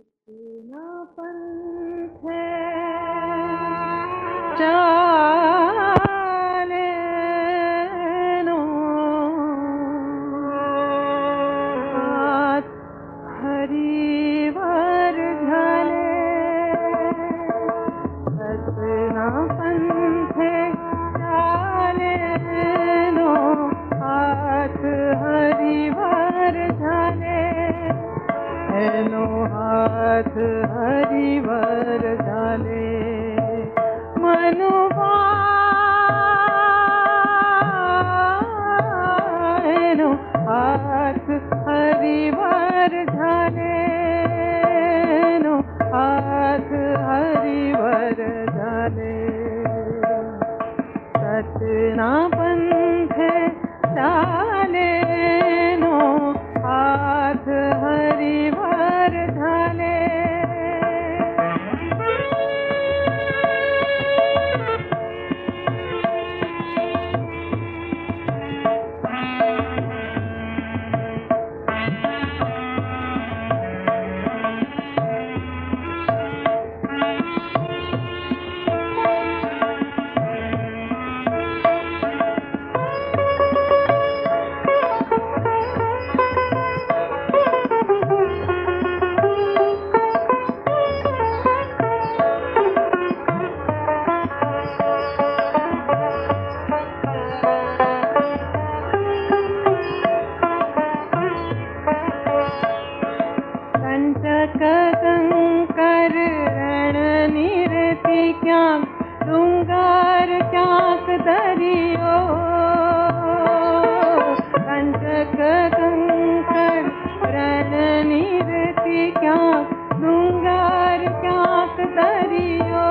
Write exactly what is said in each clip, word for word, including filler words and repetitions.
ना पंथ चाले नो हाथ हरिवर झाले सतना पंथ चाले नो हाथ हरिवर झाले एनो हाथ हरिवर झाले मनुबाएनो हाथ हरिवर झाले नो हाथ हरिवर झाले सतना पंथ चाले नो हाथ हरिवर झाले कंकर रण निरति क्या डूंगर क्याक दरियो कंचक कंकर रण निरति क्या डूंगर क्याक दरियो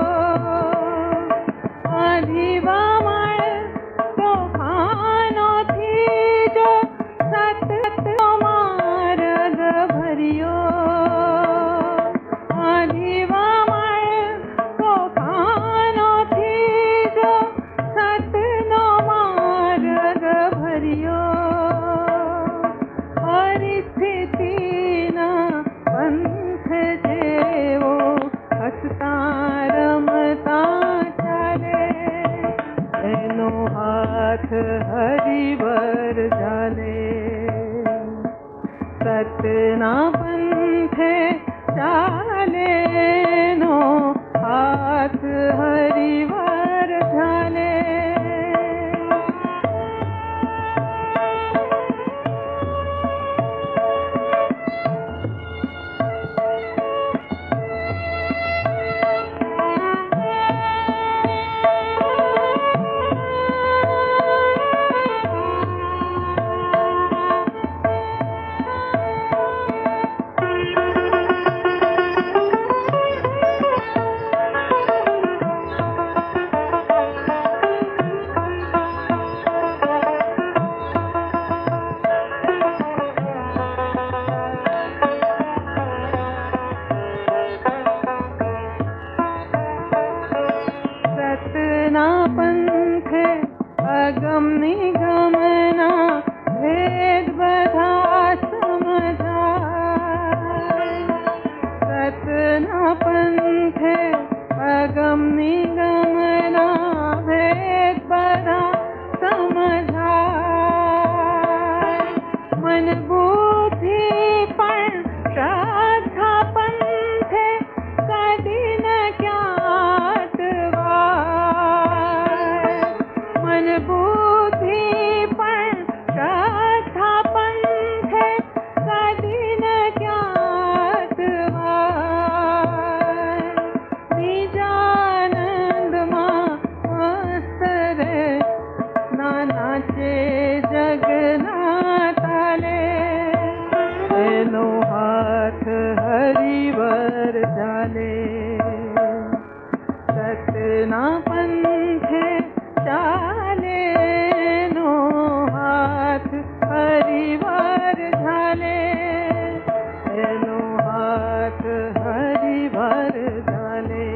आधिवा मळ तोफानो थी जो सत मार्ग भरियो हाथ हरिवर झाले सतना पंथ चाले नो हाथ हरिवर झाले सतना पंथ अगम निगमना भेद बधा समझा सतना पंथ अगम निगमना भेद बधा समझा मन बुद्धि पण श्रद्धा पंथ कदी न ज्ञात मन बुद्धि पण श्रद्धा पंथ कदी न ज्ञात निजानंद मां मस्त रे नानाचे जगन्नाथाले एनो हाथ हरिवर झाले सतना पंथ चाले नो हाथ हरिवर झाले एनो हाथ हरिवर झाले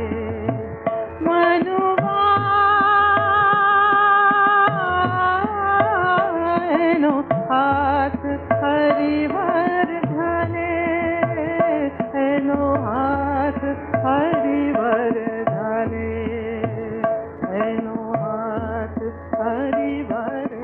मनुबाएनो हाथ हरिवर झाले हरिवर